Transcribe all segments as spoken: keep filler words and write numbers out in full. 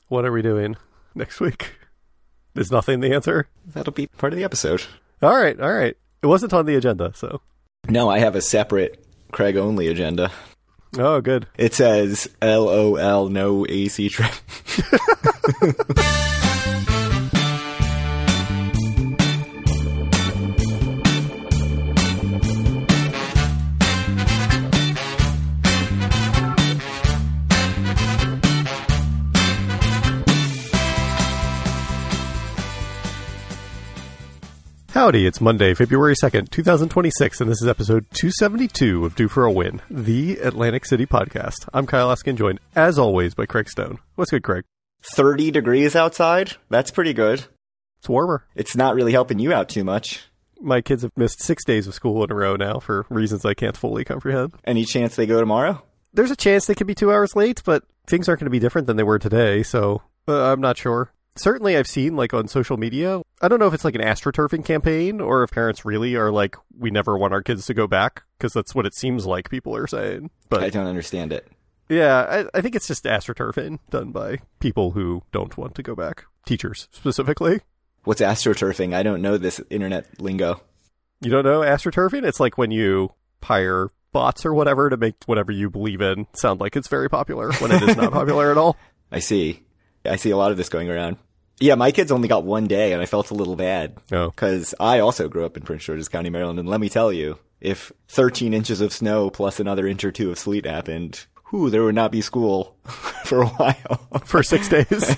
What are we doing next week? Is nothing the answer? That'll be part of the episode. All right, all right. It wasn't on the agenda, so. No, I have a separate Craig-only agenda. Oh, good. It says, L O L, no A C trip. Howdy, it's Monday, February second, twenty twenty-six, and this is episode two seventy-two of Due for a Win, the Atlantic City podcast. I'm Kyle Eskin, joined, as always, by Craig Stone. What's good, Craig? thirty degrees outside? That's pretty good. It's warmer. It's not really helping you out too much. My kids have missed six days of school in a row now for reasons I can't fully comprehend. Any chance they go tomorrow? There's a chance they could be two hours late, but things aren't going to be different than they were today, so uh, I'm not sure. Certainly I've seen, like, on social media, I don't know if it's like an astroturfing campaign or if parents really are like, we never want our kids to go back, because that's what it seems like people are saying. But I don't understand it. Yeah, I, I think it's just astroturfing done by people who don't want to go back. Teachers, specifically. What's astroturfing? I don't know this internet lingo. You don't know astroturfing? It's like when you hire bots or whatever to make whatever you believe in sound like it's very popular when it is not popular at all. I see. I see a lot of this going around. Yeah, my kids only got one day, and I felt a little bad. Oh. Because I also grew up in Prince George's County, Maryland, and let me tell you, if thirteen inches of snow plus another inch or two of sleet happened, whew, there would not be school for a while. For six days.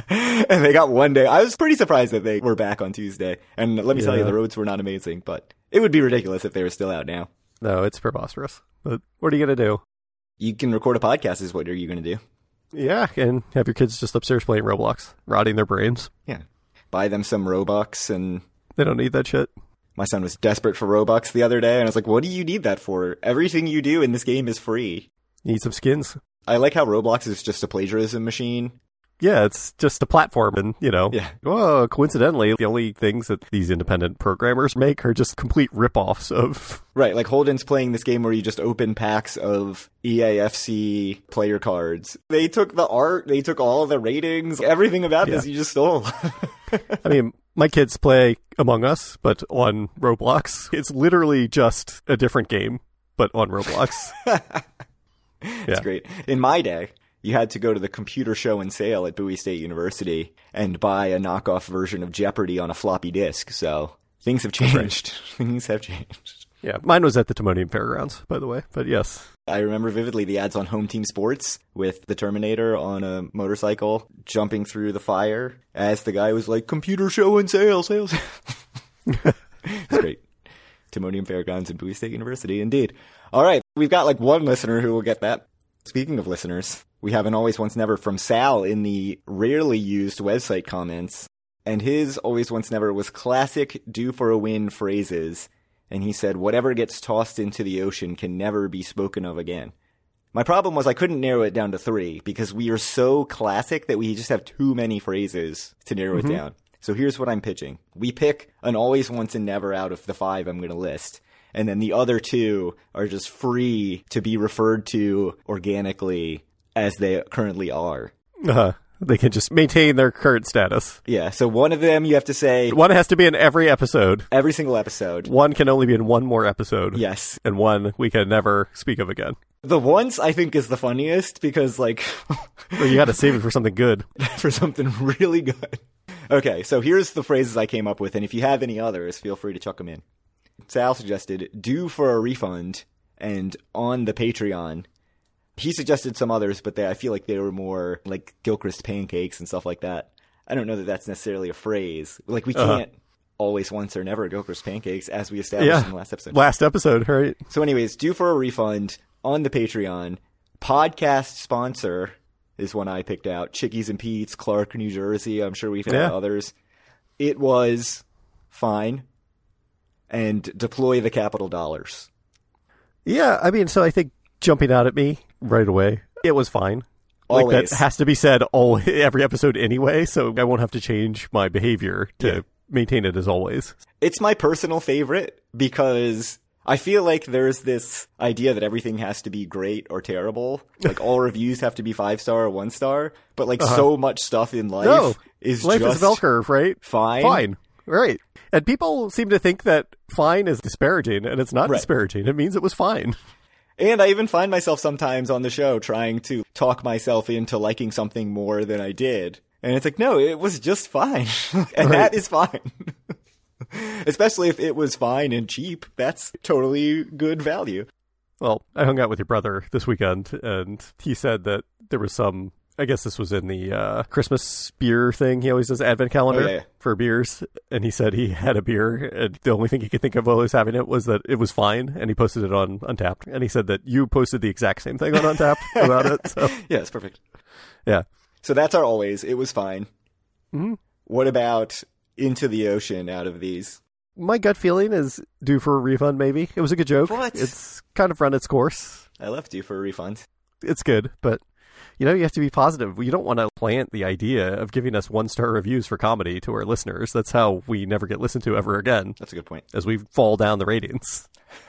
And they got one day. I was pretty surprised that they were back on Tuesday. And let me yeah. tell you, the roads were not amazing, but it would be ridiculous if they were still out now. No, it's preposterous. But what are you going to do? You can record a podcast is what are you going to do? Yeah, and have your kids just upstairs playing Roblox, rotting their brains. Yeah. Buy them some Robux, and they don't need that shit. My son was desperate for Robux the other day, and I was like, what do you need that for? Everything you do in this game is free. You need some skins. I like how Roblox is just a plagiarism machine. Yeah, it's just a platform, and, you know, yeah. well, coincidentally, the only things that these independent programmers make are just complete rip-offs of... Right, like Holden's playing this game where you just open packs of E A F C player cards. They took the art, they took all the ratings, everything about yeah. this you just stole. I mean, my kids play Among Us, but on Roblox. It's literally just a different game, but on Roblox. That's yeah. great. In my day, you had to go to the computer show and sale at Bowie State University and buy a knockoff version of Jeopardy on a floppy disk. So things have changed. Things have changed. Yeah, mine was at the Timonium Fairgrounds, by the way, but yes. I remember vividly the ads on Home Team Sports with the Terminator on a motorcycle jumping through the fire as the guy was like, computer show and sale, sales. It's great. Timonium Fairgrounds and Bowie State University, indeed. All right, we've got like one listener who will get that. Speaking of listeners, we have an Always Once Never from Sal in the rarely used website comments. And his Always Once Never was classic due for a win phrases. And he said, whatever gets tossed into the ocean can never be spoken of again. My problem was I couldn't narrow it down to three because we are so classic that we just have too many phrases to narrow mm-hmm. it down. So here's what I'm pitching. We pick an Always Once and Never out of the five I'm going to list. And then the other two are just free to be referred to organically as they currently are. Uh-huh. They can just maintain their current status. Yeah, so one of them you have to say... One has to be in every episode. Every single episode. One can only be in one more episode. Yes. And one we can never speak of again. The once, I think, is the funniest because, like... Well, you gotta save it for something good. For something really good. Okay, so here's the phrases I came up with, and if you have any others, feel free to chuck them in. Sal suggested, due for a refund, and on the Patreon. He suggested some others, but they, I feel like they were more like Gilchrist pancakes and stuff like that. I don't know that that's necessarily a phrase. Like, we can't uh-huh. always, once, or never Gilchrist pancakes, as we established yeah. in the last episode. Last episode, right? So anyways, due for a refund, on the Patreon. Podcast sponsor is one I picked out. Chickies and Pete's, Clark, New Jersey. I'm sure we've had yeah. others. It was fine. And deploy the capital dollars. Yeah, I mean, so I think jumping out at me right away, it was fine. Always. Like, that has to be said all every episode anyway, so I won't have to change my behavior to yeah. maintain it as always. It's my personal favorite because I feel like there's this idea that everything has to be great or terrible. Like all reviews have to be five star or one star. But like uh-huh. so much stuff in life no, is life just is a bell curve, right? Fine. Fine. Right. And people seem to think that fine is disparaging, and it's not right. disparaging. It means it was fine. And I even find myself sometimes on the show trying to talk myself into liking something more than I did. And it's like, no, it was just fine. And right. that is fine. Especially if it was fine and cheap. That's totally good value. Well, I hung out with your brother this weekend, and he said that there was some, I guess this was in the uh, Christmas beer thing. He always does advent calendar oh, yeah, yeah. for beers. And he said he had a beer, and the only thing he could think of while he was having it was that it was fine. And he posted it on Untapped. And he said that you posted the exact same thing on Untapped about it. So. Yeah, it's perfect. Yeah. So that's our always. It was fine. Mm-hmm. What about Into the Ocean out of these? My gut feeling is due for a refund, maybe. It was a good joke. What? It's kind of run its course. I left you for a refund. It's good, but, you know, you have to be positive. You don't want to plant the idea of giving us one-star reviews for comedy to our listeners. That's how we never get listened to ever again. That's a good point. As we fall down the ratings.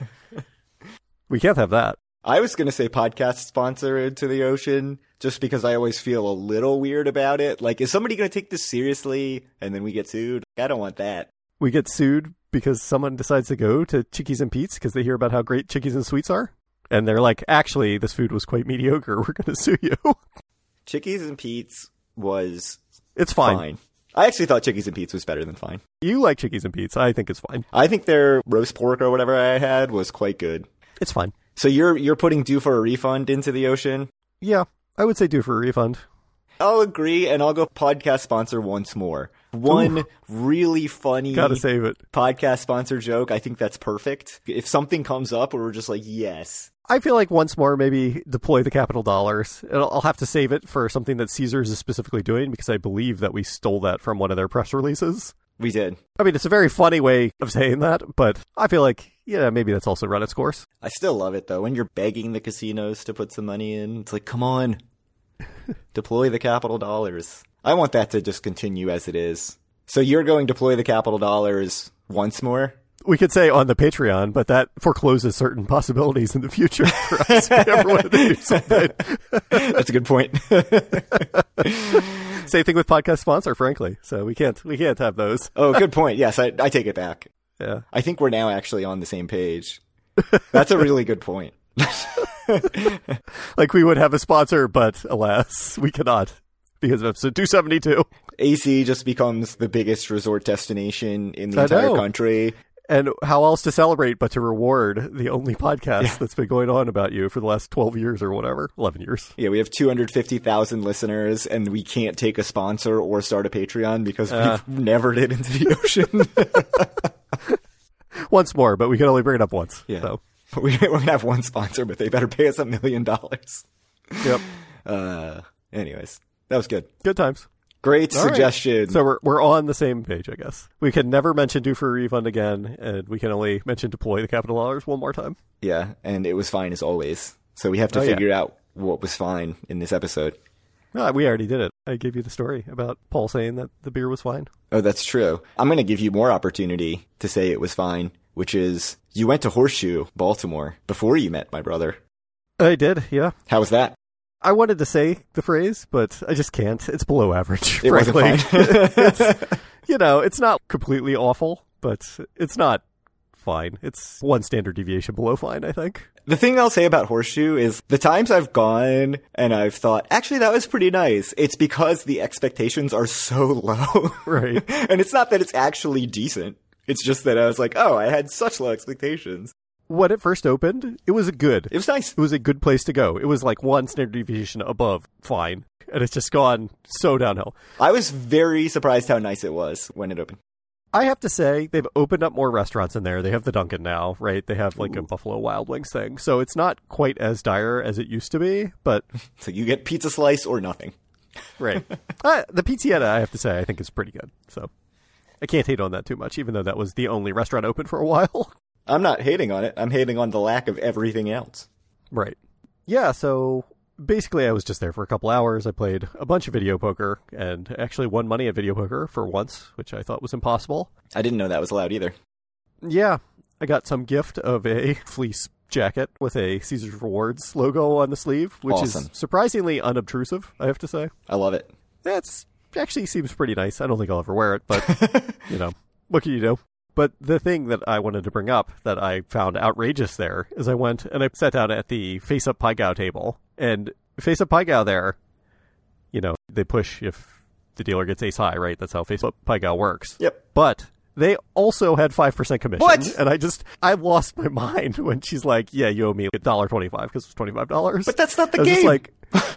We can't have that. I was going to say podcast sponsor Into the Ocean, just because I always feel a little weird about it. Like, is somebody going to take this seriously and then we get sued? I don't want that. We get sued because someone decides to go to Chickies and Pete's because they hear about how great Chickies and Sweets are? And they're like, actually, this food was quite mediocre. We're going to sue you. Chickies and Pete's was It's fine. fine. I actually thought Chickies and Pete's was better than fine. You like Chickies and Pete's. I think it's fine. I think their roast pork or whatever I had was quite good. It's fine. So you're you're putting due for a refund Into the Ocean? Yeah, I would say due for a refund. I'll agree, and I'll go podcast sponsor once more. One Ooh. really funny Gotta save it. podcast sponsor joke. I think that's perfect. If something comes up where we're just like, yes. I feel like once more, maybe deploy the capital dollars. I'll have to save it for something that Caesars is specifically doing, because I believe that we stole that from one of their press releases. We did. I mean, it's a very funny way of saying that, but I feel like, yeah, maybe that's also run its course. I still love it, though. When you're begging the casinos to put some money in, it's like, come on. Deploy the capital dollars. I want that to just continue as it is. So you're going to deploy the capital dollars once more? We could say on the Patreon, but that forecloses certain possibilities in the future for us if we ever wanted to do something. That's a good point. Same thing with podcast sponsor, frankly. So we can't we can't have those. Oh, good point. Yes, I, I take it back. Yeah, I think we're now actually on the same page. That's a really good point. Like we would have a sponsor, but alas, we cannot because of episode two seventy-two. A C just becomes the biggest resort destination in the I entire know. country. And how else to celebrate but to reward the only podcast yeah. that's been going on about you for the last twelve years or whatever, eleven years. Yeah, we have two hundred fifty thousand listeners, and we can't take a sponsor or start a Patreon because uh, we've never did Into the Ocean. Once more, but we can only bring it up once. Yeah. So. We, we're going to have one sponsor, but they better pay us a million dollars. Yep. Uh, anyways, that was good. Good times. Great All suggestion. Right. So we're we're on the same page, I guess. We can never mention due for a refund again, and we can only mention deploy the capital dollars one more time. Yeah, and it was fine as always. So we have to oh, figure yeah. out what was fine in this episode. No, we already did it. I gave you the story about Paul saying that the beer was fine. Oh, that's true. I'm going to give you more opportunity to say it was fine, which is you went to Horseshoe, Baltimore, before you met my brother. I did, yeah. How was that? I wanted to say the phrase, but I just can't. It's below average, it frankly. Wasn't fine. It's, you know, it's not completely awful, but it's not fine. It's one standard deviation below fine, I think. The thing I'll say about Horseshoe is the times I've gone and I've thought, actually, that was pretty nice. It's because the expectations are so low. Right. And it's not that it's actually decent. It's just that I was like, oh, I had such low expectations. When it first opened, it was a good. It was nice. It was a good place to go. It was like one standard deviation above fine. And it's just gone so downhill. I was very surprised how nice it was when it opened. I have to say, they've opened up more restaurants in there. They have the Dunkin' now, right? They have like Ooh. a Buffalo Wild Wings thing. So it's not quite as dire as it used to be, but... So you get pizza slice or nothing. Right. uh, the Pizzietta, I have to say, I think is pretty good. So I can't hate on that too much, even though that was the only restaurant open for a while. I'm not hating on it. I'm hating on the lack of everything else. Right. Yeah, so... Basically, I was just there for a couple hours. I played a bunch of video poker and actually won money at video poker for once, which I thought was impossible. I didn't know that was allowed either. Yeah. I got some gift of a fleece jacket with a Caesars Rewards logo on the sleeve, which Awesome. is surprisingly unobtrusive, I have to say. I love it. That's actually seems pretty nice. I don't think I'll ever wear it, but, you know, what can you do? But the thing that I wanted to bring up that I found outrageous there is I went and I sat down at the Face Up Pai Gow table. And Face Up Pai Gow there, you know, they push if the dealer gets ace high, right? That's how Face Up Pai Gow works. Yep. But they also had five percent commission. What? And I just, I lost my mind when she's like, yeah, you owe me one dollar twenty-five because it's twenty-five dollars. But that's not the I was game. just like,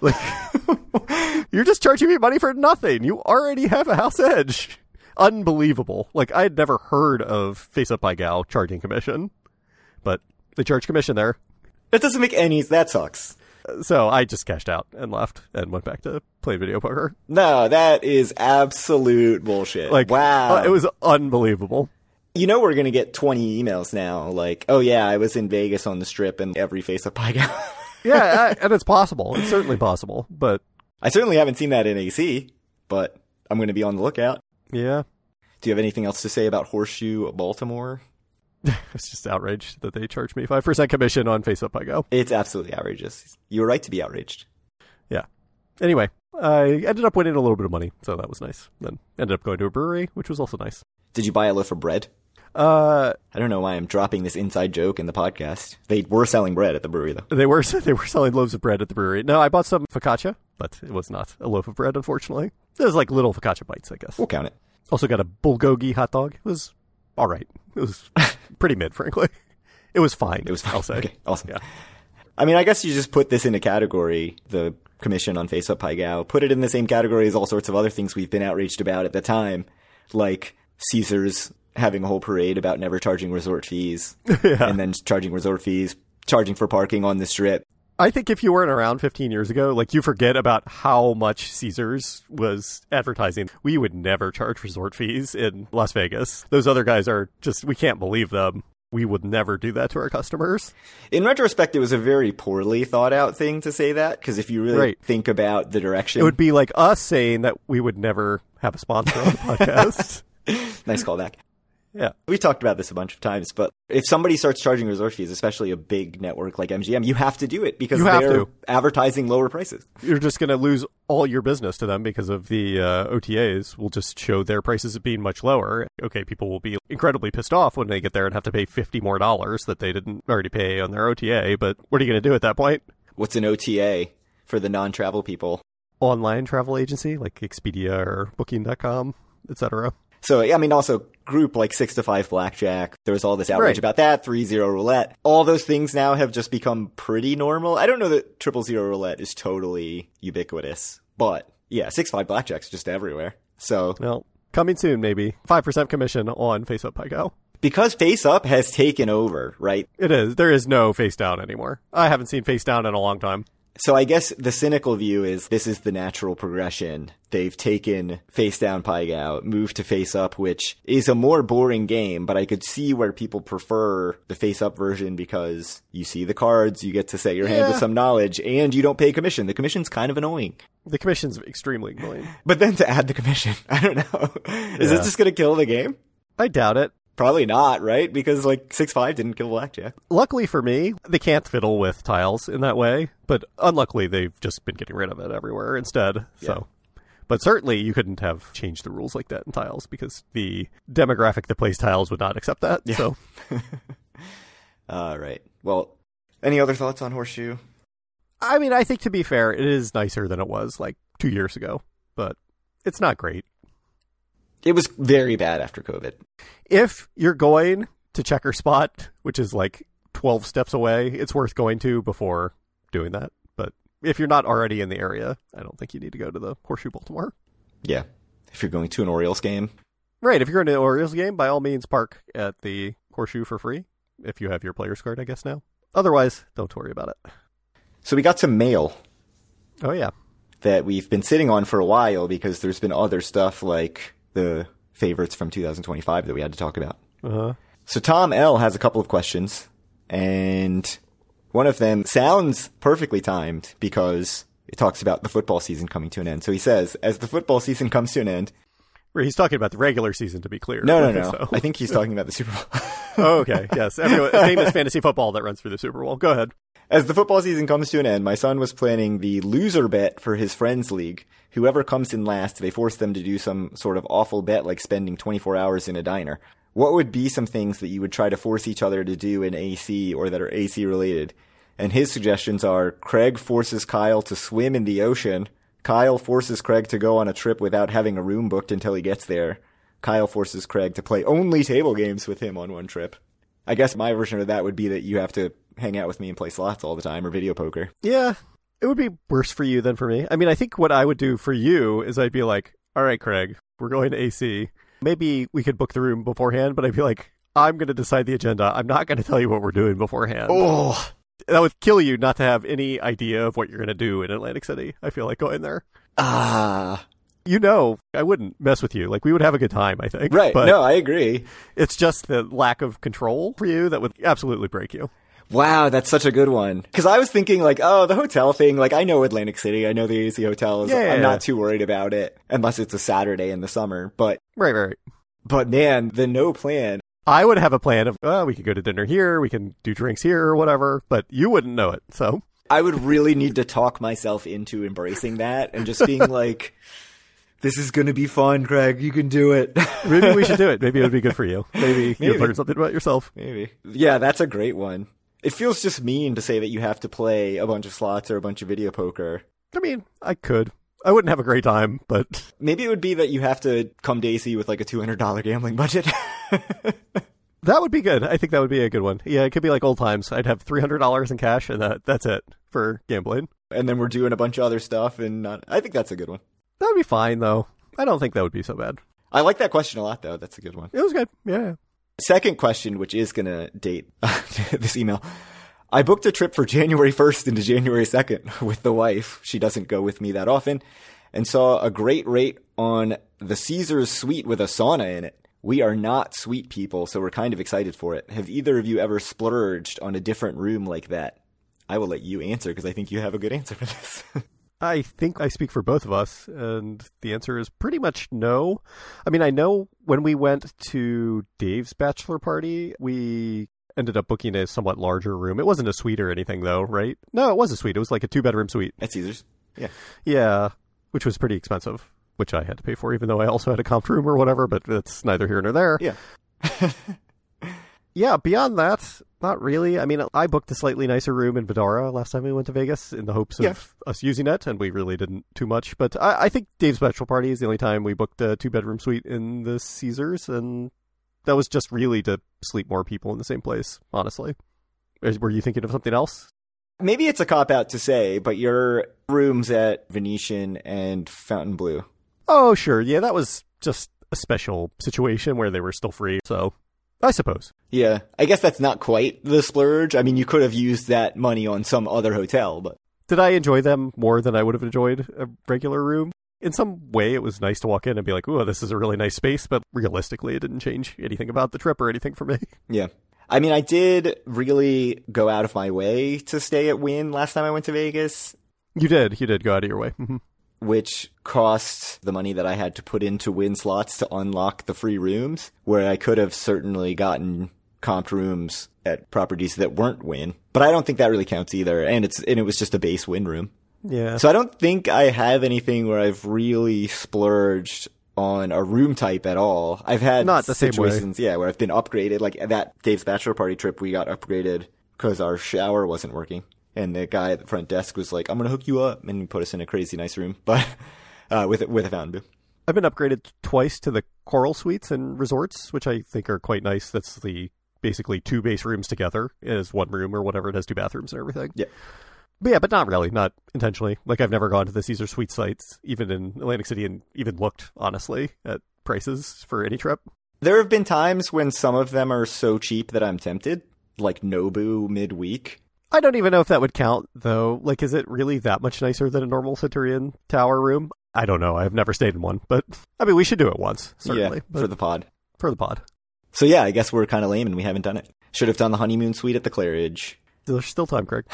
like, you're just charging me money for nothing. You already have a house edge. Unbelievable. Like, I had never heard of Face Up Pai Gow charging commission, but they charge commission there. That doesn't make any, that sucks. So I just cashed out and left and went back to play video poker. No, that is absolute bullshit. Like, wow. uh, it was unbelievable. You know we're going to get twenty emails now, like, oh yeah, I was in Vegas on the Strip and every Face Up Pai Gow. Yeah, I, and it's possible. It's certainly possible, but... I certainly haven't seen that in A C, but I'm going to be on the lookout. Yeah. Do you have anything else to say about Horseshoe Baltimore? It's just outraged that they charged me five percent commission on Face Up Pai Gow. It's absolutely outrageous. You were right to be outraged. Yeah. Anyway, I ended up winning a little bit of money, so that was nice. Then ended up going to a brewery, which was also nice. Did you buy a loaf of bread? Uh, I don't know why I'm dropping this inside joke in the podcast. They were selling bread at the brewery, though. they were they were selling loaves of bread at the brewery. No, I bought some focaccia, but it was not a loaf of bread, unfortunately. It was like little focaccia bites, I guess. We'll count it. Also got a bulgogi hot dog. It was all right. It was pretty mid, frankly. It was fine. It was fine. I'll say. Okay, awesome. Yeah. I mean, I guess you just put this in a category, the commission on Face Up Pai Gow, put it in the same category as all sorts of other things we've been outraged about at the time, like Caesars having a whole parade about never charging resort fees, Yeah. and then charging resort fees, charging for parking on the Strip. I think if you weren't around fifteen years ago, like, you forget about how much Caesars was advertising. We would never charge resort fees in Las Vegas. Those other guys are just, we can't believe them. We would never do that to our customers. In retrospect, it was a very poorly thought out thing to say that, because if you really Right. think about the direction... It would be like us saying that we would never have a sponsor on the podcast. Nice callback. Yeah. We talked about this a bunch of times, but if somebody starts charging resort fees, especially a big network like M G M, you have to do it because You have they're to. advertising lower prices. You're just going to lose all your business to them because of the uh, O T As will just show their prices as being much lower. Okay, people will be incredibly pissed off when they get there and have to pay fifty more dollars that they didn't already pay on their O T A, but what are you going to do at that point? What's an O T A for the non-travel people? Online travel agency like Expedia or Booking dot com, et cetera. So, I mean, also group like six to five blackjack. There was all this outrage Right. about that. Three zero roulette. All those things now have just become pretty normal. I don't know that triple zero roulette is totally ubiquitous, but yeah, six five blackjack's just everywhere. So Well, coming soon, maybe. five percent commission on Face Up Pai Gow. because Face Up has taken over, right? It is. There is no Face Down anymore. I haven't seen Face Down in a long time. So I guess the cynical view is this is the natural progression. They've taken Face Down Pai Gow, moved to Face Up, which is a more boring game, but I could see where people prefer the Face Up version because you see the cards, you get to set your hand Yeah. with some knowledge, and you don't pay commission. The commission's kind of annoying. The commission's extremely annoying. But then to add the commission, I don't know. Is Yeah. it just going to kill the game? I doubt it. Probably not, right? Because like six five didn't kill blackjack. Luckily for me, they can't fiddle with tiles in that way, but unluckily they've just been getting rid of it everywhere instead. So, but certainly you couldn't have changed the rules like that in tiles because the demographic that plays tiles would not accept that. Yeah. So, All right. Well, any other thoughts on Horseshoe? I mean, I think to be fair, it is nicer than it was like two years ago, but it's not great. It was very bad after COVID. If you're going to Checker Spot, which is like twelve steps away, it's worth going to before doing that. But if you're not already in the area, I don't think you need to go to the Horseshoe Baltimore. Yeah. If you're going to an Orioles game. Right, if you're going to the Orioles game, by all means park at the Horseshoe for free, if you have your player's card, I guess now. Otherwise, don't worry about it. So we got some mail Oh, yeah. that we've been sitting on for a while because there's been other stuff like the favorites from two thousand twenty-five that we had to talk about. Uh-huh. So Tom L. has a couple of questions, and one of them sounds perfectly timed because it talks about the football season coming to an end. So he says, as the football season comes to an end, Where he's talking about the regular season, to be clear. No, no, no. So. I think he's talking about the Super Bowl. Oh, okay. Yes. Everyone, famous fantasy football that runs through the Super Bowl. Go ahead. As the football season comes to an end, my son was planning the loser bet for his friends league. Whoever comes in last, they force them to do some sort of awful bet like spending twenty-four hours in a diner. What would be some things that you would try to force each other to do in A C or that are A C related? And his suggestions are Craig forces Kyle to swim in the ocean. Kyle forces Craig to go on a trip without having a room booked until he gets there. Kyle forces Craig to play only table games with him on one trip. I guess my version of that would be that you have to hang out with me and play slots all the time or video poker. Yeah, it would be worse for you than for me. I mean, I think what I would do for you is I'd be like, all right, Craig, we're going to A C. Maybe we could book the room beforehand, but I'd be like, I'm going to decide the agenda. I'm not going to tell you what we're doing beforehand. Oh, that would kill you not to have any idea of what you're going to do in Atlantic City. I feel like going there. Ah. You know, I wouldn't mess with you. Like, we would have a good time, I think. Right. But no, I agree. It's just the lack of control for you that would absolutely break you. Wow, that's such a good one. Because I was thinking, like, oh, the hotel thing, like, I know Atlantic City. I know the A C hotels. Yeah, yeah, I'm yeah. not too worried about it, unless it's a Saturday in the summer. But, Right, right. but man, the no plan. I would have a plan of, oh, we could go to dinner here, we can do drinks here or whatever, but you wouldn't know it, so. I would really need to talk myself into embracing that and just being like, this is going to be fun, Craig. You can do it. Maybe we should do it. Maybe it would be good for you. Maybe, Maybe. you'd learn something about yourself. Maybe. Yeah, that's a great one. It feels just mean to say that you have to play a bunch of slots or a bunch of video poker. I mean, I could. I wouldn't have a great time, but... Maybe it would be that you have to come to A C with like a two hundred dollars gambling budget. That would be good. I think that would be a good one. Yeah, it could be like old times. I'd have three hundred dollars in cash, and that, that's it for gambling. And then we're doing a bunch of other stuff, and not, I think that's a good one. That would be fine, though. I don't think that would be so bad. I like that question a lot, though. That's a good one. It was good. Yeah. Second question, which is going to date this email. I booked a trip for January first into January second with the wife. She doesn't go with me that often. And saw a great rate on the Caesars suite with a sauna in it. We are not suite people, so we're kind of excited for it. Have either of you ever splurged on a different room like that? I will let you answer because I think you have a good answer for this. I think I speak for both of us, and the answer is pretty much no. I mean, I know when we went to Dave's bachelor party, we ended up booking a somewhat larger room. It wasn't a suite or anything, though, right? No, it was a suite. It was like a two-bedroom suite. At Caesars? Yeah. Yeah, which was pretty expensive, which I had to pay for, even though I also had a comp room or whatever, but that's neither here nor there. Yeah. Yeah, beyond that, not really. I mean, I booked a slightly nicer room in Vidara last time we went to Vegas in the hopes of Yeah. us using it, and we really didn't too much. But I, I think Dave's bachelor party is the only time we booked a two-bedroom suite in the Caesars, and that was just really to sleep more people in the same place, honestly. Is- Were you thinking of something else? Maybe it's a cop-out to say, but your rooms at Venetian and Fontainebleau. Oh, sure. Yeah, that was just a special situation where they were still free, so I suppose. Yeah. I guess that's not quite the splurge. I mean, you could have used that money on some other hotel, but... Did I enjoy them more than I would have enjoyed a regular room? In some way, it was nice to walk in and be like, ooh, this is a really nice space, but realistically, it didn't change anything about the trip or anything for me. Yeah. I mean, I did really go out of my way to stay at Wynn last time I went to Vegas, You did. You did go out of your way. Mhm. which cost the money that I had to put into Wynn slots to unlock the free rooms, where I could have certainly gotten comped rooms at properties that weren't Wynn. But I don't think that really counts either, and it's and it was just a base Wynn room. Yeah. So I don't think I have anything where I've really splurged on a room type at all. I've had Not the same way. situations, yeah, where I've been upgraded. Like that Dave's bachelor party trip, we got upgraded because our shower wasn't working. And the guy at the front desk was like, I'm going to hook you up. And he put us in a crazy nice room, but uh, with, with a fountain booth. I've been upgraded twice to the Coral Suites and Resorts, which I think are quite nice. That's the basically two base rooms together as one room or whatever. It has two bathrooms and everything. Yeah. But yeah, but not really, not intentionally. Like, I've never gone to the Caesar Suite sites, even in Atlantic City, and even looked, honestly, at prices for any trip. There have been times when some of them are so cheap that I'm tempted, like Nobu midweek. I don't even know if that would count, though. Like, is it really that much nicer than a normal Centurion Tower room? I don't know. I've never stayed in one, but I mean, we should do it once, certainly. Yeah, but for the pod. for the pod. So yeah, I guess we're kind of lame and we haven't done it. Should have done the honeymoon suite at the Claridge. There's still time, Craig.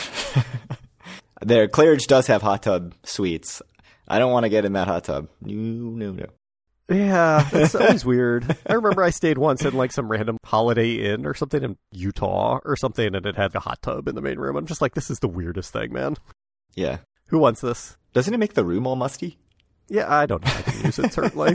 There, Claridge does have hot tub suites. I don't want to get in that hot tub. No, no, no. Yeah, it's always weird. I remember I stayed once in like some random Holiday Inn or something in Utah or something, and it had a hot tub in the main room. I'm just like, this is the weirdest thing, man. Yeah. Who wants this? Doesn't it make the room all musty? Yeah, I don't know how to use it, certainly.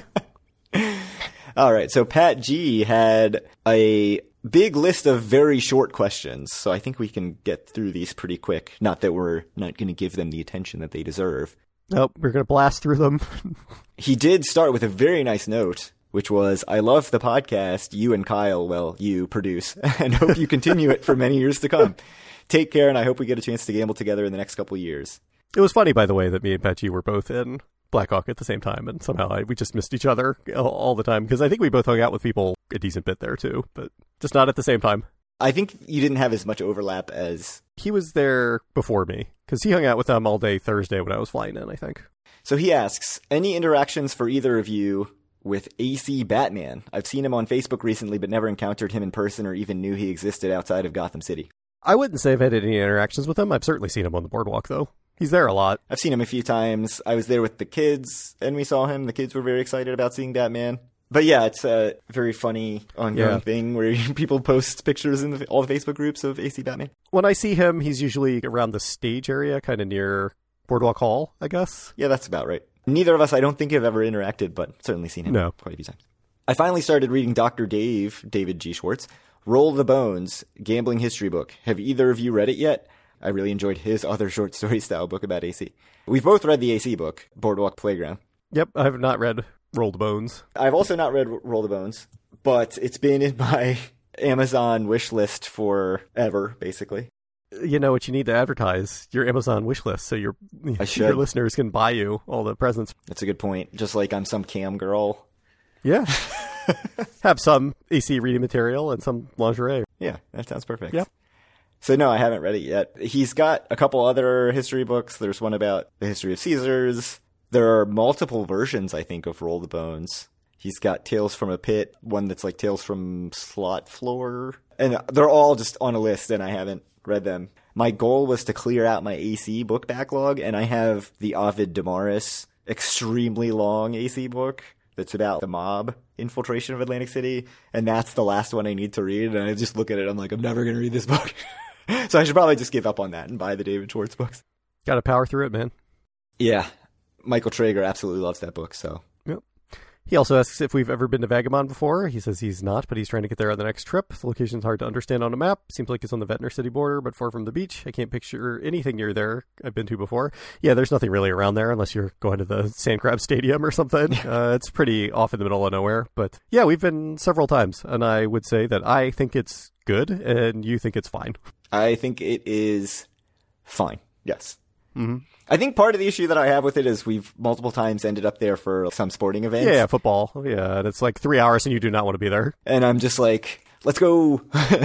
All right, so Pat G had a big list of very short questions, so I think we can get through these pretty quick. Not that we're not going to give them the attention that they deserve. Nope, we're going to blast through them. He did start with a very nice note, which was, I love the podcast you and Kyle, well, you produce, and hope you continue it for many years to come. Take care, and I hope we get a chance to gamble together in the next couple of years. It was funny, by the way, that me and Pat G were both in Blackhawk at the same time, and somehow I, we just missed each other all, all the time, because I think we both hung out with people a decent bit there, too, but just not at the same time. I think you didn't have as much overlap as... He was there before me, because he hung out with them all day Thursday when I was flying in, I think. So he asks, any interactions for either of you with A C Batman? I've seen him on Facebook recently, but never encountered him in person or even knew he existed outside of Gotham City. I wouldn't say I've had any interactions with him. I've certainly seen him on the boardwalk, though. He's there a lot. I've seen him a few times. I was there with the kids, and we saw him. The kids were very excited about seeing Batman. But yeah, it's a very funny ongoing yeah. thing where people post pictures in the, all the Facebook groups of A C Batman. When I see him, he's usually around the stage area, kind of near Boardwalk Hall, I guess. Yeah, that's about right. Neither of us, I don't think, have ever interacted, but certainly seen him no. quite a few times. I finally started reading Doctor Dave, David G. Schwartz, Roll the Bones, Gambling History Book. Have either of you read it yet? I really enjoyed his other short story style book about A C. We've both read the A C book, Boardwalk Playground. Yep, I have not read Roll the Bones. I've also not read Roll the Bones, but it's been in my Amazon wish list forever, basically. You know what you need to advertise? Your Amazon wish list, so your your listeners can buy you all the presents. That's a good point. Just like I'm some cam girl. Yeah. Have some A C reading material and some lingerie. Yeah, that sounds perfect. Yep. So no, I haven't read it yet. He's got a couple other history books. There's one about the history of Caesars. There are multiple versions, I think, of Roll the Bones. He's got Tales from a Pit, one that's like Tales from Slot Floor. And they're all just on a list, and I haven't read them. My goal was to clear out my A C book backlog, and I have the Ovid Damaris extremely long A C book that's about the mob infiltration of Atlantic City, and that's the last one I need to read, and I just look at it, I'm like, I'm never going to read this book. So I should probably just give up on that and buy the David Schwartz books. Got to power through it, man. Yeah. Michael Traeger absolutely loves that book, so. Yep. He also asks if we've ever been to Vagamon before. He says he's not, but he's trying to get there on the next trip. The location's hard to understand on a map. Seems like it's on the Ventnor City border, but far from the beach. I can't picture anything near there I've been to before. Yeah, there's nothing really around there unless you're going to the Sand Crab Stadium or something. uh, it's pretty off in the middle of nowhere. But yeah, we've been several times, and I would say that I think it's good, and you think it's fine. I think it is fine, yes. Mm-hmm. I think part of the issue that I have with it is we've multiple times ended up there for some sporting events. Yeah, football. Yeah, and it's like three hours and you do not want to be there. And I'm just like, let's go.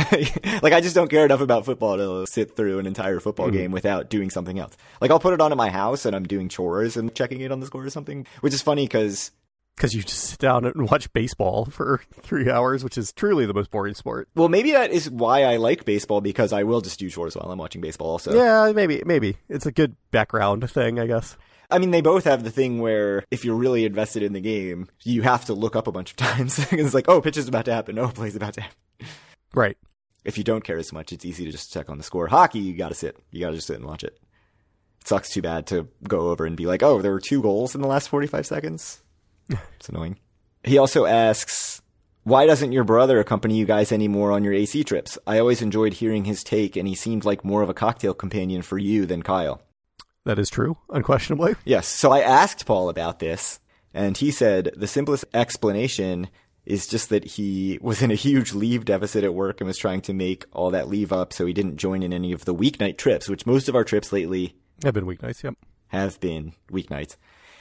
Like, I just don't care enough about football to sit through an entire football mm-hmm. game without doing something else. Like, I'll put it on at my house and I'm doing chores and checking it on the score or something, which is funny because... Because you just sit down and watch baseball for three hours, which is truly the most boring sport. Well, maybe that is why I like baseball, because I will just do chores while I'm watching baseball also. Yeah, maybe. Maybe. It's a good background thing, I guess. I mean, they both have the thing where if you're really invested in the game, you have to look up a bunch of times. It's like, oh, pitch is about to happen. Oh, play's about to happen. Right. If you don't care as much, it's easy to just check on the score. Hockey, you gotta sit. You gotta just sit and watch it. It sucks too bad to go over and be like, oh, there were two goals in the last forty-five seconds. It's annoying. He also asks, why doesn't your brother accompany you guys anymore on your A C trips? I always enjoyed hearing his take, and he seemed like more of a cocktail companion for you than Kyle. That is true, unquestionably. Yes. So I asked Paul about this, and he said the simplest explanation is just that he was in a huge leave deficit at work and was trying to make all that leave up, so he didn't join in any of the weeknight trips, which most of our trips lately have been weeknights, yep. Have been weeknights.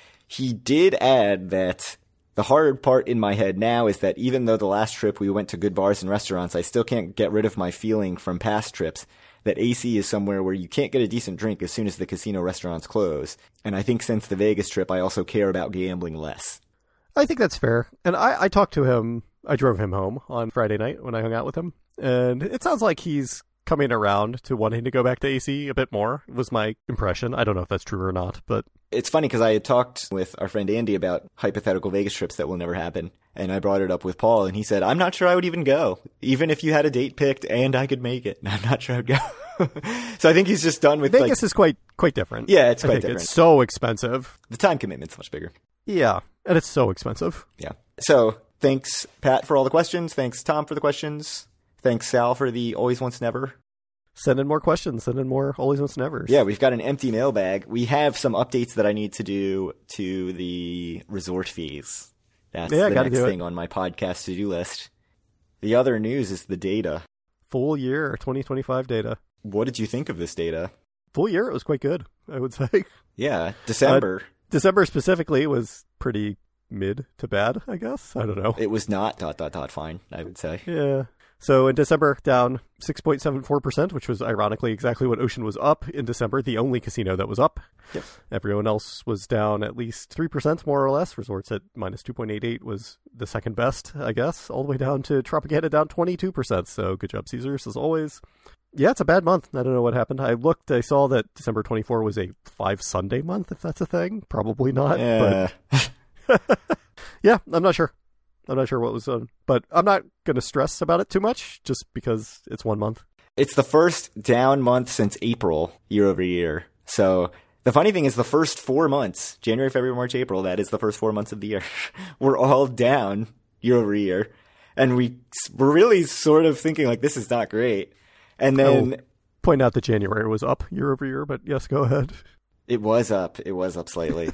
He did add that the hard part in my head now is that even though the last trip we went to good bars and restaurants, I still can't get rid of my feeling from past trips that A C is somewhere where you can't get a decent drink as soon as the casino restaurants close. And I think since the Vegas trip, I also care about gambling less. I think that's fair. And I, I talked to him, I drove him home on Friday night when I hung out with him. And it sounds like he's coming around to wanting to go back to A C a bit more, was my impression. I don't know if that's true or not, but... It's funny because I had talked with our friend Andy about hypothetical Vegas trips that will never happen. And I brought it up with Paul, and he said, I'm not sure I would even go. Even if you had a date picked and I could make it, I'm not sure I'd go. So I think he's just done with... Vegas like, is quite quite different. Yeah, it's I quite think different. It's so expensive. The time commitment's much bigger. Yeah, and it's so expensive. Yeah. So thanks, Pat, for all the questions. Thanks, Tom, for the questions. Thanks, Sal, for the always once never. Send in more questions. Send in more always once nevers. Yeah, we've got an empty mailbag. We have some updates that I need to do to the resort fees. That's yeah, the gotta next do thing it. on my podcast to-do list. The other news is the data. Full year twenty twenty-five data. What did you think of this data? Full year, it was quite good, I would say. Yeah, December. Uh, December specifically was pretty mid to bad, I guess. I don't know. It was not dot, dot, dot fine, I would say. Yeah. So in December, down six point seven four percent, which was ironically exactly what Ocean was up in December, the only casino that was up. Yep. Everyone else was down at least three percent, more or less. Resorts at minus two point eight eight was the second best, I guess, all the way down to Tropicana down twenty-two percent. So good job, Caesars, as always. Yeah, it's a bad month. I don't know what happened. I looked, I saw that December twenty-fourth was a five Sunday month, if that's a thing. Probably not. Yeah. But yeah, I'm not sure. I'm not sure what was on, but I'm not going to stress about it too much just because it's one month. It's the first down month since April, year over year. So the funny thing is the first four months, January, February, March, April, that is the first four months of the year, we're all down year over year. And we, we're really sort of thinking like, this is not great. And then... Oh, point out that January was up year over year, but yes, go ahead. It was up. It was up slightly.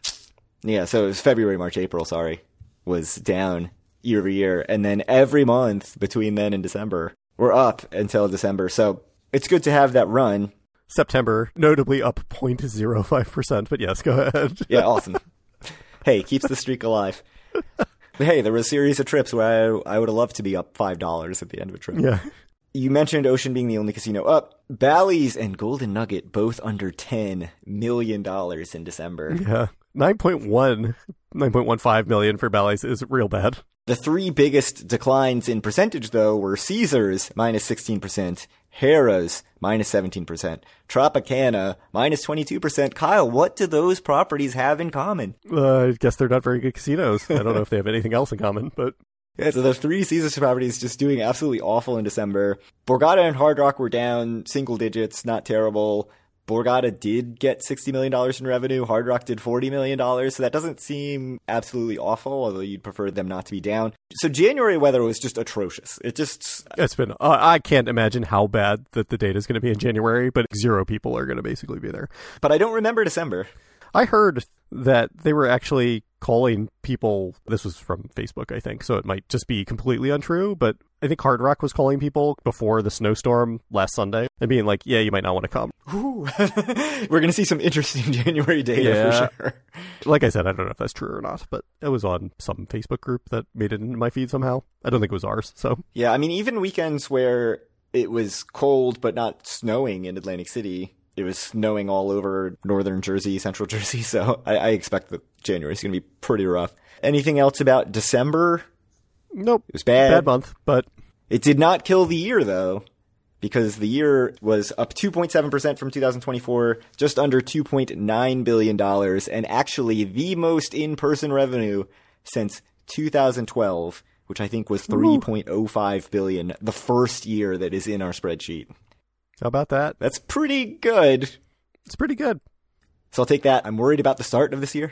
Yeah, so it was February, March, April, sorry, was down year over year. And then every month between then and December, we're up until December. So it's good to have that run. September, notably up zero point zero five percent, but yes, go ahead. Yeah, awesome. Hey, keeps the streak alive. But hey, there was a series of trips where I, I would have loved to be up five dollars at the end of a trip. Yeah. You mentioned Ocean being the only casino up. Bally's and Golden Nugget both under ten million dollars in December. Yeah. nine point one, nine point one five million for Bally's is real bad. The three biggest declines in percentage, though, were Caesars, minus sixteen percent, Harrah's, minus seventeen percent, Tropicana, minus twenty-two percent. Kyle, what do those properties have in common? Uh, I guess they're not very good casinos. I don't know if they have anything else in common, but... Yeah, so the three Caesars properties just doing absolutely awful in December. Borgata and Hard Rock were down single digits, not terrible. Borgata did get sixty million dollars in revenue. Hard Rock did forty million dollars, so that doesn't seem absolutely awful, although you'd prefer them not to be down. So January weather was just atrocious. It just... It's been... Uh, I can't imagine how bad that the data is going to be in January, but zero people are going to basically be there. But I don't remember December. I heard that they were actually calling people, this was from Facebook, I think, so it might just be completely untrue, but I think Hard Rock was calling people before the snowstorm last Sunday and being like, yeah, you might not want to come. Ooh. We're going to see some interesting January data yeah. for sure. Like I said, I don't know if that's true or not, but it was on some Facebook group that made it into my feed somehow. I don't think it was ours, so. Yeah, I mean, even weekends where it was cold but not snowing in Atlantic City, it was snowing all over northern Jersey, central Jersey, so I, I expect that January is going to be pretty rough. Anything else about December? Nope. It was bad. Bad month, but... It did not kill the year, though, because the year was up two point seven percent from two thousand twenty-four, just under two point nine billion dollars, and actually the most in-person revenue since two thousand twelve, which I think was three point oh five billion dollars, the first year that is in our spreadsheet. How about that? That's pretty good. It's pretty good. So I'll take that. I'm worried about the start of this year.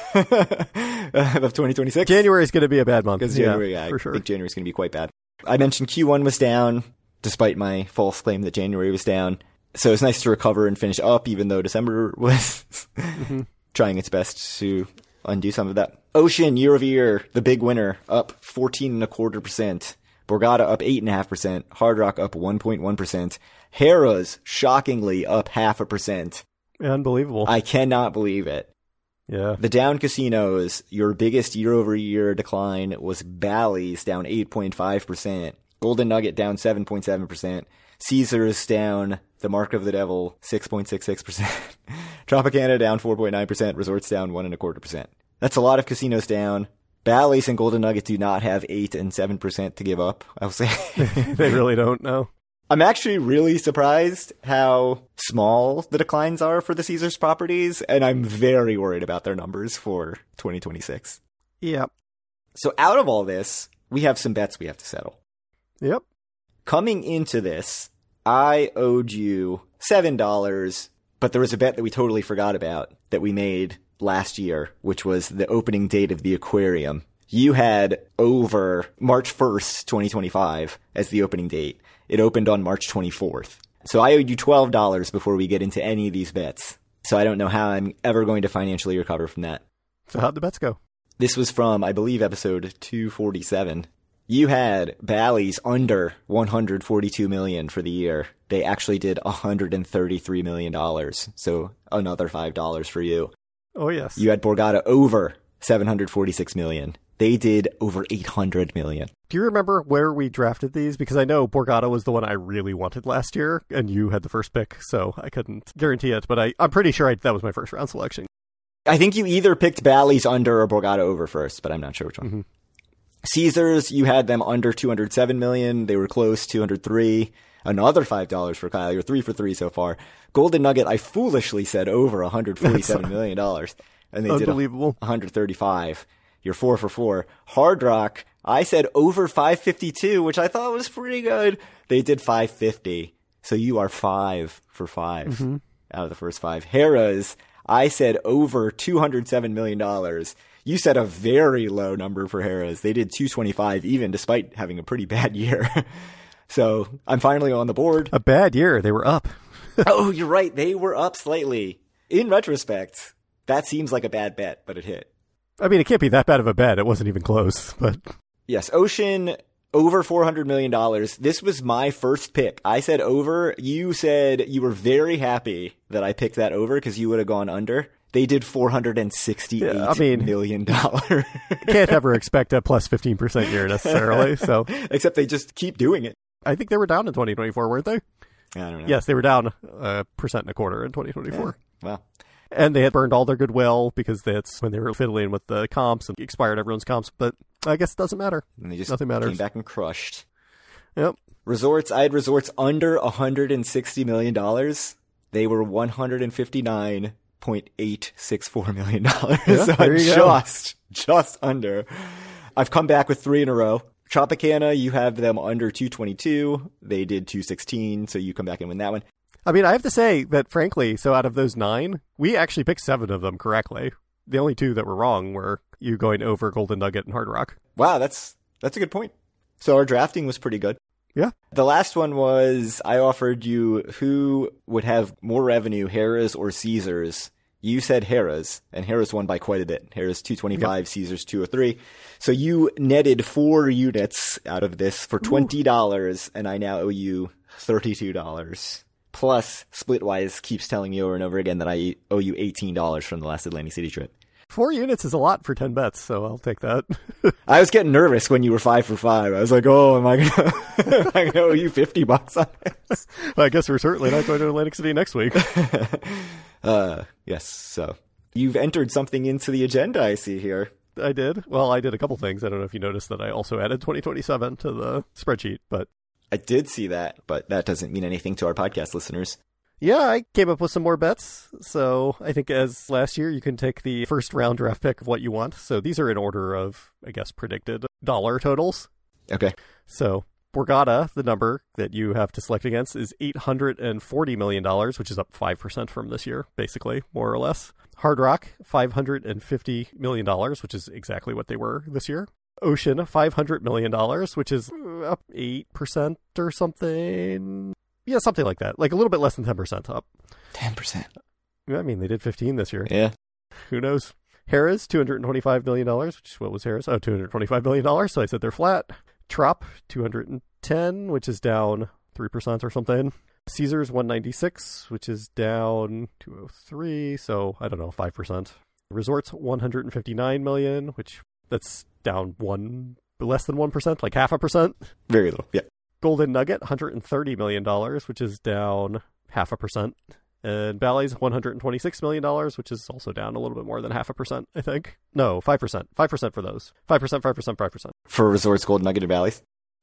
Of twenty twenty-six. January is going to be a bad month. Because January, yeah, I for sure. think January is going to be quite bad. I mentioned Q one was down, despite my false claim that January was down. So it's nice to recover and finish up, even though December was mm-hmm. trying its best to undo some of that. Ocean, year over year, the big winner, up fourteen and a quarter percent. Borgata up eight and a half percent. Hard Rock up one point one percent. Harrah's shockingly up half a percent. Unbelievable. I cannot believe it. Yeah. The down casinos, your biggest year-over-year decline was Bally's, down eight point five percent. Golden Nugget down seven point seven percent. Caesars down, the mark of the devil, six point six six percent. Tropicana down four point nine percent. Resorts down one and a quarter percent. That's a lot of casinos down. Bally's and Golden Nugget do not have eight and seven percent to give up, I'll say. They really don't, no. I'm actually really surprised how small the declines are for the Caesars properties, and I'm very worried about their numbers for twenty twenty-six. Yep. So out of all this, we have some bets we have to settle. Yep. Coming into this, I owed you seven dollars, but there was a bet that we totally forgot about that we made last year, which was the opening date of the aquarium. You had over March first, twenty twenty-five as the opening date. It opened on March twenty-fourth. So I owed you twelve dollars before we get into any of these bets. So I don't know how I'm ever going to financially recover from that. So how'd the bets go? This was from, I believe, episode two forty-seven. You had Bally's under one hundred forty-two million dollars for the year. They actually did one hundred thirty-three million dollars. So another five dollars for you. Oh, yes. You had Borgata over seven hundred forty-six million dollars. They did over eight hundred million dollars. Do you remember where we drafted these? Because I know Borgata was the one I really wanted last year, and you had the first pick, so I couldn't guarantee it. But I, I'm pretty sure I, that was my first round selection. I think you either picked Bally's under or Borgata over first, but I'm not sure which one. Mm-hmm. Caesars, you had them under two hundred seven million dollars. They were close, two hundred three. Another five dollars for Kyle. You're three for three so far. Golden Nugget, I foolishly said over one hundred forty-seven million dollars. And they Unbelievable. did one hundred thirty-five. You're four for four. Hard Rock, I said over five fifty-two, which I thought was pretty good. They did five fifty. So you are five for five mm-hmm. out of the first five. Harrah's, I said over two hundred seven million dollars. You said a very low number for Harrah's. They did two twenty-five even despite having a pretty bad year. So I'm finally on the board. A bad year. They were up. Oh, you're right. They were up slightly. In retrospect, that seems like a bad bet, but it hit. I mean, it can't be that bad of a bet. It wasn't even close, but... Yes, Ocean, over four hundred million dollars. This was my first pick. I said over. You said you were very happy that I picked that over because you would have gone under. They did four hundred sixty-eight yeah, I mean, million dollars. Can't ever expect a plus fifteen percent year necessarily, so... Except they just keep doing it. I think they were down in twenty twenty-four, weren't they? I don't know. Yes, they were down a percent and a quarter in twenty twenty-four. Yeah. Wow. And they had burned all their goodwill because that's when they were fiddling with the comps and expired everyone's comps. But I guess it doesn't matter. And they just Nothing matters. Came back and crushed. Yep. Resorts, I had resorts under one hundred sixty million dollars. They were one hundred fifty-nine point eight six four million dollars. Yeah, so there you just, go. just under. I've come back with three in a row. Tropicana, you have them under two twenty-two. They did two sixteen, so you come back and win that one. I mean, I have to say that, frankly, so out of those nine, we actually picked seven of them correctly. The only two that were wrong were you going over Golden Nugget and Hard Rock. Wow, that's that's a good point. So our drafting was pretty good. Yeah. The last one was I offered you who would have more revenue, Harrah's or Caesars. You said Harrah's, and Harrah's won by quite a bit. Harrah's two twenty-five, yep. Caesars two oh three. So you netted four units out of this for twenty dollars, Ooh. And I now owe you thirty-two dollars. Plus, Splitwise keeps telling me over and over again that I owe you eighteen dollars from the last Atlantic City trip. Four units is a lot for ten bets, so I'll take that. I was getting nervous when you were five for five. I was like, oh, am I going to owe you fifty bucks on this? Well, I guess we're certainly not going to Atlantic City next week. uh, yes, so you've entered something into the agenda, I see here. I did. Well, I did a couple things. I don't know if you noticed that I also added twenty twenty-seven to the spreadsheet, but... I did see that, but that doesn't mean anything to our podcast listeners. Yeah, I came up with some more bets. So I think as last year, you can take the first round draft pick of what you want. So these are in order of, I guess, predicted dollar totals. Okay. So Borgata, the number that you have to select against, is eight hundred forty million dollars, which is up five percent from this year, basically, more or less. Hard Rock, five hundred fifty million dollars, which is exactly what they were this year. Ocean, five hundred million dollars, which is up eight percent or something. Yeah, something like that. Like a little bit less than ten percent up. ten percent. I mean, they did fifteen this year. Yeah. Who knows? Harrah's, two hundred twenty-five million dollars, which is what was Harrah's? Oh, two hundred twenty-five million dollars, so I said they're flat. Trop, two hundred ten, which is down three percent or something. Caesars, one hundred ninety-six, which is down two hundred three, so I don't know, five percent. Resorts, one hundred fifty-nine million dollars, which that's down one, less than one percent, like half a percent. Very little, yeah. Golden Nugget, one hundred thirty million dollars, which is down half a percent. And Bally's, one hundred twenty-six million dollars, which is also down a little bit more than half a percent, I think. No, five percent. five percent for those. five percent, five percent, five percent. For Resorts, Golden Nugget, and Bally's?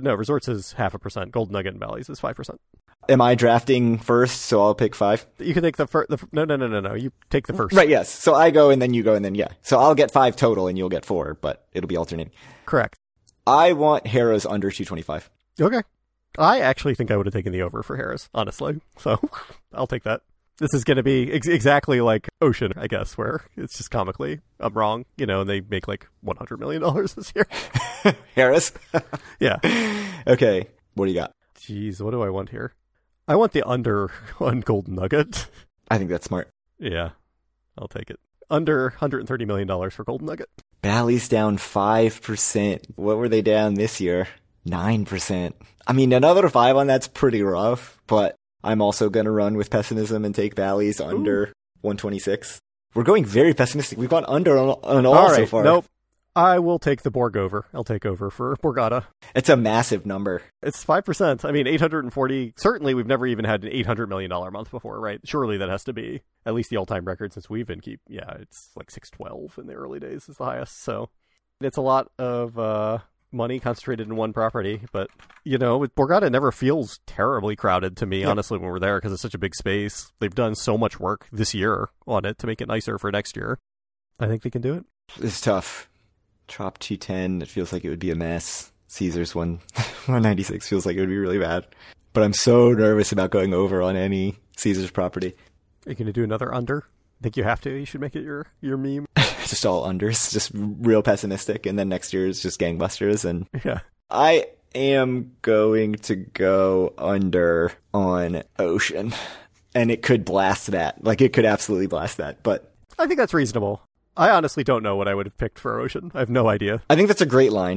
No, Resorts is half a percent. Golden Nugget and Bally's is five percent. Am I drafting first, so I'll pick five? You can take the first. No, no, no, no, no. You take the first. Right, yes. So I go and then you go and then, yeah. So I'll get five total and you'll get four, but it'll be alternating. Correct. I want Harrah's under two twenty-five. Okay. I actually think I would have taken the over for Harrah's, honestly. So I'll take that. This is going to be ex- exactly like Ocean, I guess, where it's just comically, I'm wrong, you know, and they make like one hundred million dollars this year. Harrah's? Yeah. Okay. What do you got? Jeez, what do I want here? I want the under on Golden Nugget. I think that's smart. Yeah, I'll take it. Under one hundred thirty million dollars for Golden Nugget. Bally's down five percent. What were they down this year? nine percent. I mean, another five on that's pretty rough, but I'm also going to run with pessimism and take Bally's under Ooh. one twenty-six. We're going very pessimistic. We've gone under on, on all, all right, so far. Nope. I will take the Borg over. I'll take over for Borgata. It's a massive number. It's five percent. I mean, eight hundred forty. Certainly, we've never even had an eight hundred million dollars month before, right? Surely that has to be at least the all-time record since we've been keep. Yeah, it's like six twelve in the early days is the highest. So it's a lot of uh, money concentrated in one property. But, you know, with Borgata, never feels terribly crowded to me, yeah. honestly, when we're there because it's such a big space. They've done so much work this year on it to make it nicer for next year. I think they can do it. It's tough. Trop two ten, it feels like it would be a mess. Caesars one ninety-six feels like it would be really bad. But I'm so nervous about going over on any Caesars property. Are you going to do another under? I think you have to. You should make it your, your meme. Just all unders, just real pessimistic. And then next year is just gangbusters. And yeah, I am going to go under on Ocean. And it could blast that. Like, it could absolutely blast that. But I think that's reasonable. I honestly don't know what I would have picked for Ocean. I have no idea. I think that's a great line.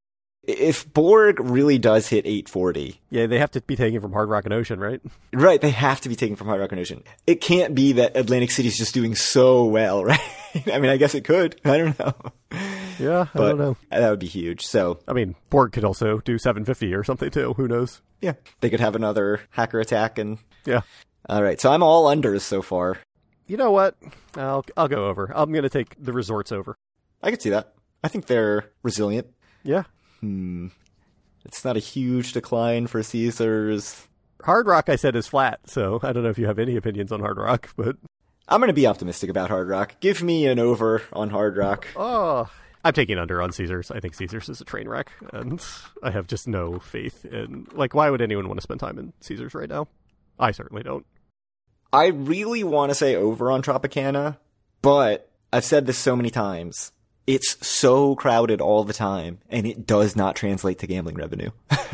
If Borg really does hit eight forty... Yeah, they have to be taking from Hard Rock and Ocean, right? Right, they have to be taking from Hard Rock and Ocean. It can't be that Atlantic City's just doing so well, right? I mean, I guess it could. I don't know. Yeah, I but don't know. That would be huge, so... I mean, Borg could also do seven fifty or something, too. Who knows? Yeah, they could have another hacker attack and... Yeah. All right, so I'm all unders so far. You know what? I'll I'll go over. I'm going to take the Resorts over. I could see that. I think they're resilient. Yeah. Hmm. It's not a huge decline for Caesars. Hard Rock, I said, is flat, so I don't know if you have any opinions on Hard Rock, but... I'm going to be optimistic about Hard Rock. Give me an over on Hard Rock. Oh, I'm taking under on Caesars. I think Caesars is a train wreck, and I have just no faith in... Like, why would anyone want to spend time in Caesars right now? I certainly don't. I really want to say over on Tropicana, but I've said this so many times. It's so crowded all the time, and it does not translate to gambling revenue.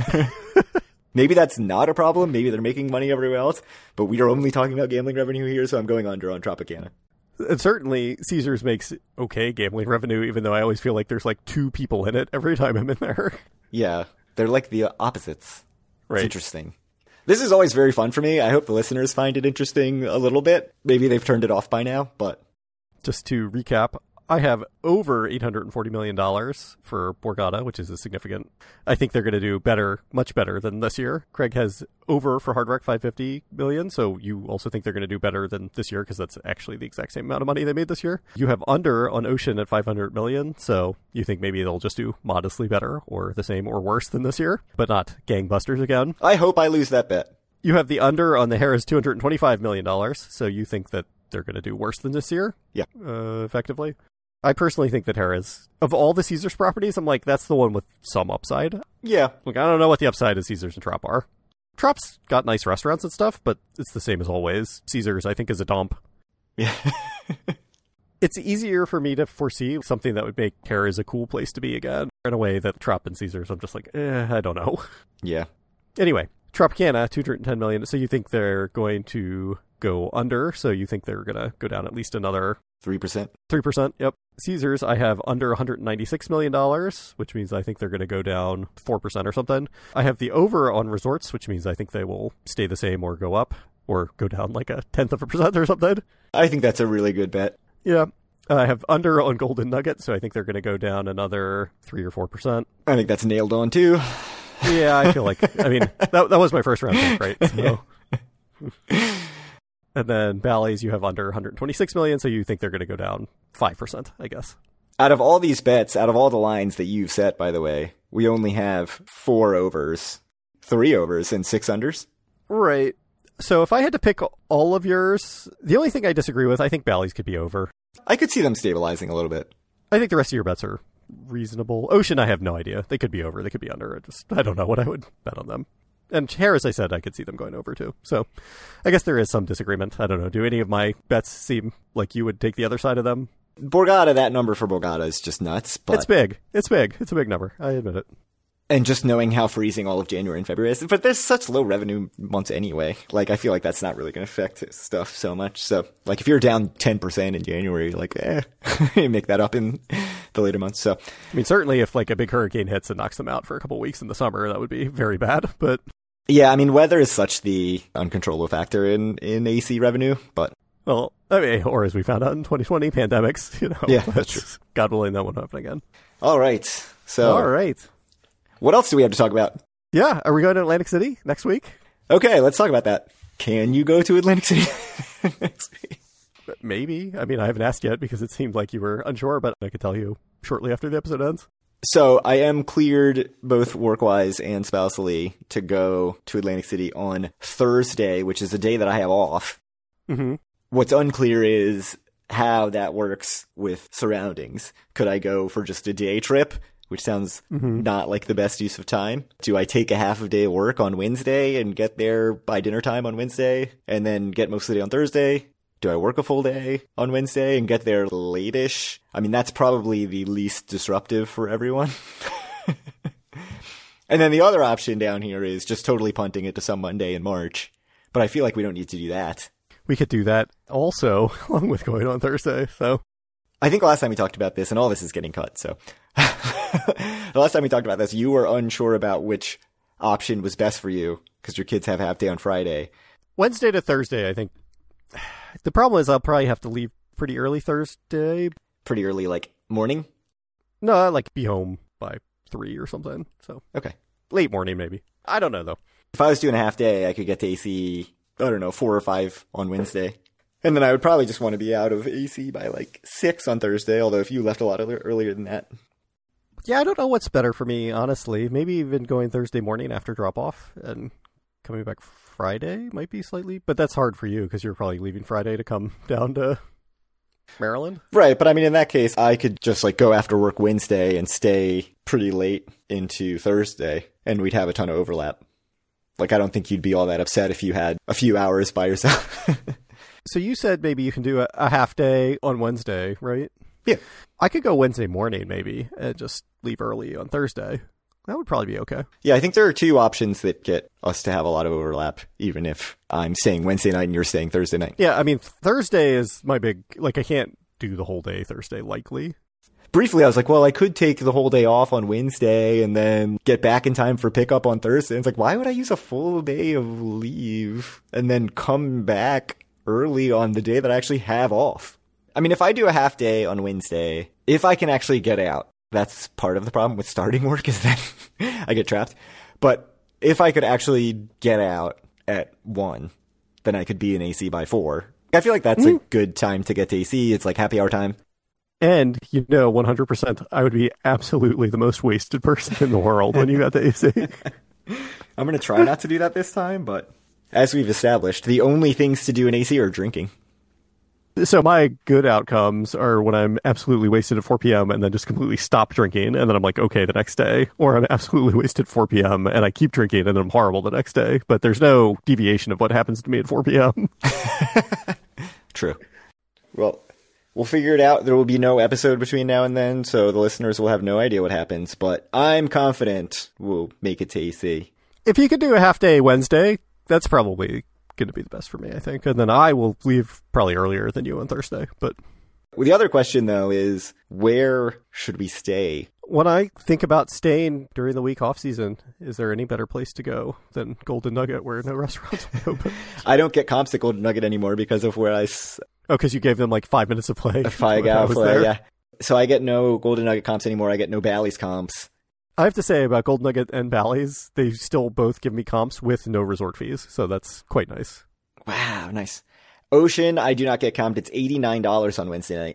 Maybe that's not a problem. Maybe they're making money everywhere else, but we are only talking about gambling revenue here, so I'm going under on Tropicana. And certainly, Caesars makes okay gambling revenue, even though I always feel like there's like two people in it every time I'm in there. Yeah, they're like the opposites. Right. It's interesting. This is always very fun for me. I hope the listeners find it interesting a little bit. Maybe they've turned it off by now, but... Just to recap, I have over eight hundred forty million dollars for Borgata, which is a significant... I think they're going to do better, much better than this year. Craig has over for Hard Rock five hundred fifty million dollars, so you also think they're going to do better than this year because that's actually the exact same amount of money they made this year. You have under on Ocean at five hundred million dollars, so you think maybe they'll just do modestly better or the same or worse than this year, but not gangbusters again. I hope I lose that bet. You have the under on the Harrah's two hundred twenty-five million dollars, so you think that they're going to do worse than this year? Yeah. Uh, effectively. I personally think that Harrah's, of all the Caesars properties, I'm like, that's the one with some upside. Yeah. Like, I don't know what the upside of Caesars and Trop are. Trop's got nice restaurants and stuff, but it's the same as always. Caesars, I think, is a dump. Yeah. It's easier for me to foresee something that would make Harrah's a cool place to be again, in a way that Trop and Caesars, I'm just like, eh, I don't know. Yeah. Anyway, Tropicana, two hundred ten million dollars. So you think they're going to go under, so you think they're going to go down at least another... three percent? three percent, yep. Caesars, I have under one hundred ninety-six million dollars, which means I think they're going to go down four percent or something. I have the over on Resorts, which means I think they will stay the same or go up, or go down like a tenth of a percent or something. I think that's a really good bet. Yeah. I have under on Golden Nugget, so I think they're going to go down another three or four percent. I think that's nailed on, too. Yeah, I feel like, I mean, that that was my first round pick, right? So. And then Bally's, you have under one hundred twenty-six million dollars, so you think they're going to go down five percent, I guess. Out of all these bets, out of all the lines that you've set, by the way, we only have four overs, three overs, and six unders. Right. So if I had to pick all of yours, the only thing I disagree with, I think Bally's could be over. I could see them stabilizing a little bit. I think the rest of your bets are reasonable. Ocean, I have no idea. They could be over. They could be under. I just, I don't know what I would bet on them. And Harris, I said, I could see them going over too. So I guess there is some disagreement. I don't know. Do any of my bets seem like you would take the other side of them? Borgata, that number for Borgata is just nuts. But... It's big. It's big. It's a big number. I admit it. And just knowing how freezing all of January and February is. But there's such low revenue months anyway. Like, I feel like that's not really going to affect stuff so much. So, like, if you're down ten percent in January, like, eh, you make that up in the later months. So, I mean, certainly if, like, a big hurricane hits and knocks them out for a couple of weeks in the summer, that would be very bad. But yeah, I mean, weather is such the uncontrollable factor in, in A C revenue. But, well, I mean, or as we found out in twenty twenty, pandemics, you know. Yeah, that's true. God willing, that won't happen again. All right. So, all right. What else do we have to talk about? Yeah, are we going to Atlantic City next week? Okay, let's talk about that. Can you go to Atlantic City next week? Maybe. I mean, I haven't asked yet because it seemed like you were unsure, but I could tell you shortly after the episode ends. So I am cleared both work-wise and spousally to go to Atlantic City on Thursday, which is a day that I have off. Mm-hmm. What's unclear is how that works with surroundings. Could I go for just a day trip? Which sounds mm-hmm. not like the best use of time. Do I take a half a day of work on Wednesday and get there by dinner time on Wednesday and then get most of the day on Thursday? Do I work a full day on Wednesday and get there late-ish? I mean, that's probably the least disruptive for everyone. And then the other option down here is just totally punting it to some Monday in March. But I feel like we don't need to do that. We could do that also, along with going on Thursday, so... I think last time we talked about this, and all this is getting cut, so... The last time we talked about this, you were unsure about which option was best for you, because your kids have half day on Friday. Wednesday to Thursday, I think. The problem is I'll probably have to leave pretty early Thursday. Pretty early, like, morning? No, I like be home by three or something, so... Okay. Late morning, maybe. I don't know, though. If I was doing a half day, I could get to A C, I don't know, four or five on Wednesday. And then I would probably just want to be out of A C by, like, six on Thursday, although if you left a lot earlier than that... Yeah, I don't know what's better for me, honestly. Maybe even going Thursday morning after drop-off and coming back Friday might be slightly... But that's hard for you because you're probably leaving Friday to come down to Maryland. Right, but I mean, in that case, I could just like go after work Wednesday and stay pretty late into Thursday, and we'd have a ton of overlap. Like, I don't think you'd be all that upset if you had a few hours by yourself. So you said maybe you can do a, a half day on Wednesday, right? Yeah. I could go Wednesday morning, maybe, and just leave early on Thursday. That would probably be okay. Yeah, I think there are two options that get us to have a lot of overlap, even if I'm saying Wednesday night and you're saying Thursday night. Yeah, I mean, Thursday is my big... Like, I can't do the whole day Thursday, likely. Briefly, I was like, well, I could take the whole day off on Wednesday and then get back in time for pickup on Thursday. And it's like, why would I use a full day of leave and then come back early on the day that I actually have off? I mean, if I do a half day on Wednesday, if I can actually get out, that's part of the problem with starting work is that I get trapped. But if I could actually get out at one, then I could be in A C by four. I feel like that's mm. a good time to get to A C. It's like happy hour time. And, you know, one hundred percent, I would be absolutely the most wasted person in the world when you got to A C. I'm going to try not to do that this time, but as we've established, the only things to do in A C are drinking. So my good outcomes are when I'm absolutely wasted at four p.m. and then just completely stop drinking, and then I'm like, okay, the next day. Or I'm absolutely wasted at four p.m. and I keep drinking, and then I'm horrible the next day. But there's no deviation of what happens to me at four p.m. True. Well, we'll figure it out. There will be no episode between now and then, so the listeners will have no idea what happens. But I'm confident we'll make it to A C. If you could do a half day Wednesday, that's probably going to be the best for me, I think. And then I will leave probably earlier than you on Thursday. But well, the other question, though, is where should we stay? When I think about staying during the week off season, is there any better place to go than Golden Nugget where no restaurants are open? I don't get comps at Golden Nugget anymore because of where I... S- oh, because you gave them like five minutes of play. A five hour play, there. Yeah. So I get no Golden Nugget comps anymore. I get no Bally's comps. I have to say about Golden Nugget and Bally's, they still both give me comps with no resort fees. So that's quite nice. Wow, nice. Ocean, I do not get comped. It's eighty-nine dollars on Wednesday night.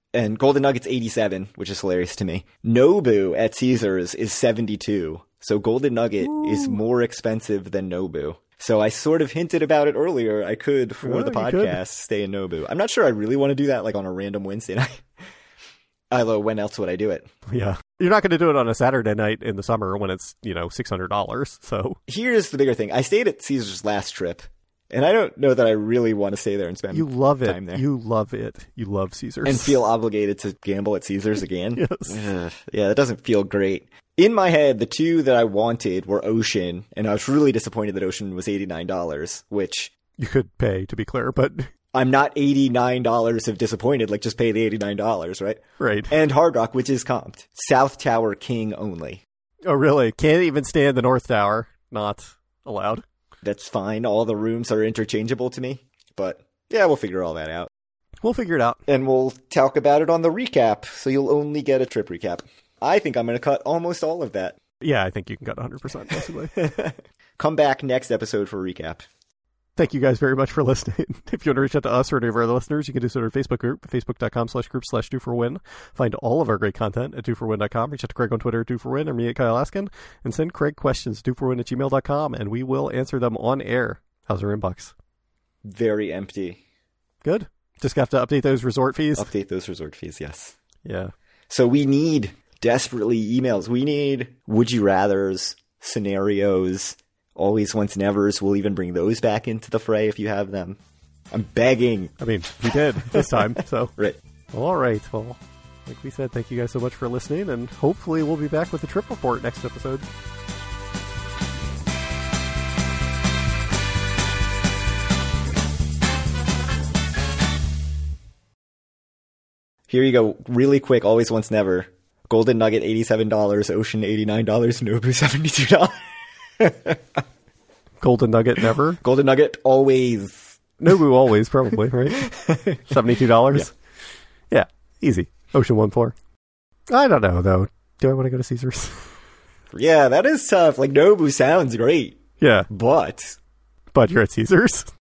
And Golden Nugget's eighty-seven, which is hilarious to me. Nobu at Caesars is seventy-two. So Golden Nugget Ooh. is more expensive than Nobu. So I sort of hinted about it earlier. I could, for oh, the podcast, stay in Nobu. I'm not sure I really want to do that, like on a random Wednesday night. Although, when else would I do it? Yeah. You're not going to do it on a Saturday night in the summer when it's, you know, six hundred dollars. So here's the bigger thing. I stayed at Caesars last trip, and I don't know that I really want to stay there and spend you love time it. there. You love it. You love Caesars. And feel obligated to gamble at Caesars again? Yes. Ugh. Yeah, that doesn't feel great. In my head, the two that I wanted were Ocean, and I was really disappointed that Ocean was eighty-nine dollars, which... You could pay, to be clear, but... I'm not eighty-nine dollars of disappointed, like just pay the eighty-nine dollars, right? Right. And Hard Rock, which is comped. South Tower King only. Oh, really? Can't even stand the North Tower. Not allowed. That's fine. All the rooms are interchangeable to me. But, yeah, we'll figure all that out. We'll figure it out. And we'll talk about it on the recap, so you'll only get a trip recap. I think I'm going to cut almost all of that. Yeah, I think you can cut one hundred percent, possibly. Come back next episode for a recap. Thank you guys very much for listening. If you want to reach out to us or any of our other listeners, you can do so at our Facebook group, facebook.com slash group slash do for win. Find all of our great content at do for win dot com. Reach out to Craig on Twitter at do for win or me at Kyle Askin. And send Craig questions to do for win at gmail dot com, and we will answer them on air. How's our inbox? Very empty. Good. Just have to update those resort fees? Update those resort fees, yes. Yeah. So we need, desperately, emails. We need would you rathers, scenarios, always, once, nevers. We'll even bring those back into the fray if you have them. I'm begging. I mean, we did this time, so. Right. All right. Well, like we said, thank you guys so much for listening, and hopefully we'll be back with the trip report next episode. Here you go. Really quick, always, once, never. Golden Nugget, eighty-seven dollars. Ocean, eighty-nine dollars. Nobu, seventy-two dollars. Golden Nugget, never? Golden Nugget, always. Nobu, always, probably, right? seventy-two dollars? Yeah. yeah, easy. Ocean, one four. I don't know, though. Do I want to go to Caesars? Yeah, that is tough. Like, Nobu sounds great. Yeah. But. But you're at Caesars?